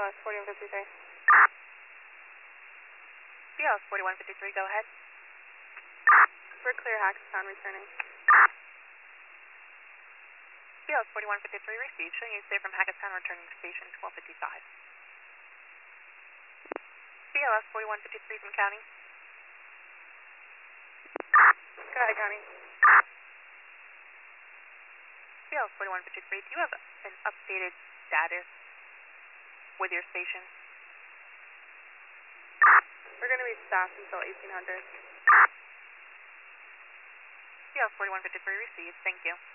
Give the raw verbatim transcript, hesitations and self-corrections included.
L S forty-one fifty-three. B L S forty-one fifty-three, go ahead. We're clear Hackettstown returning. B L S forty-one fifty-three received, showing you safe from Hackettstown returning to station twelve fifty-five. B L S forty-one fifty-three from County. Go ahead, County. B L S forty-one fifty-three, do you have an updated status with your station? We're going to be staffed until eighteen hundred. B L S forty-one fifty-three received, thank you.